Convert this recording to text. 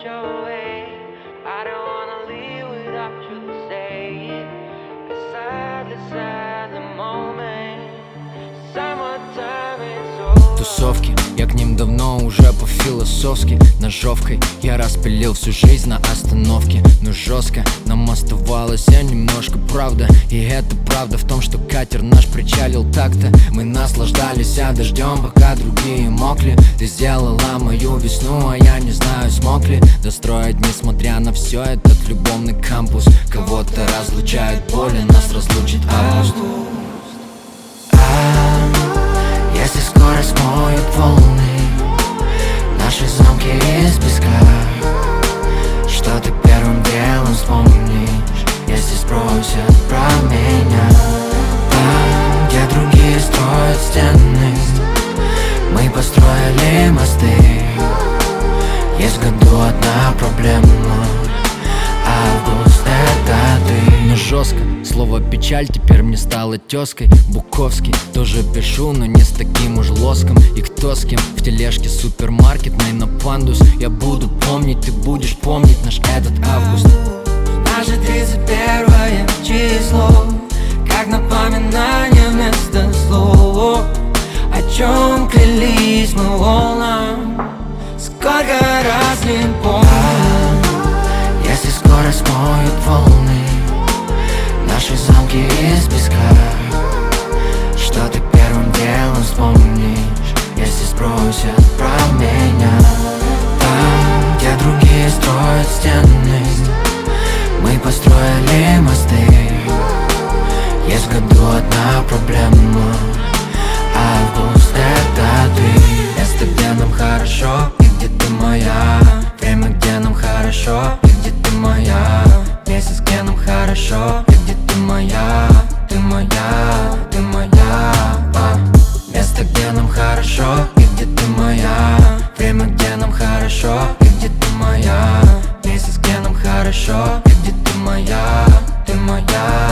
your way. I don't wanna leave without you to say it. 'Cause sadly moment. Summertime is over. Тусовки, я к ним давно уже по-философски. Ножовкой я распилил всю жизнь на остановке. Но жестко нам оставалось немножко правда. И это правда в том, что катер наш причалил так-то. Мы наслаждались дождем, пока другие мокли. Ты сделала мою весну, а я не знаю, смог ли достроить, несмотря на все, этот любовный кампус. Кого-то разлучает боли, нас разлучит август. Если скоро смоют волны наши замки из песка, что ты первым делом вспомнишь, если спросят про меня? Там, где другие строят стены, мы построили мосты. Есть в году одна проблема: август — это ты. Но жестко, слово печаль теперь мне стало тезкой. Буковский тоже пишу, но не с таким уж лоском. И кто с кем в тележке супермаркетной на пандус. Я буду помнить, ты будешь помнить наш этот август. Наше 31 число, как напоминание вместо слов. О чем клялись мы волнам, сколько раз не помню. Если скоро смоют волны наши замки из песка, что ты первым делом вспомнишь, если спросят про меня? Там, где другие строят стены, мы построили мосты. Есть в году одна проблема: август — это ты. Место, где нам хорошо, и где ты моя. Время, где нам хорошо, и где ты моя. Месяц, где нам хорошо, и где ты моя. Ты моя, ты моя. Место, где нам хорошо, и где ты моя. Время, где нам хорошо, и где ты моя. Месяц, где нам хорошо, и где ты моя. Ты моя.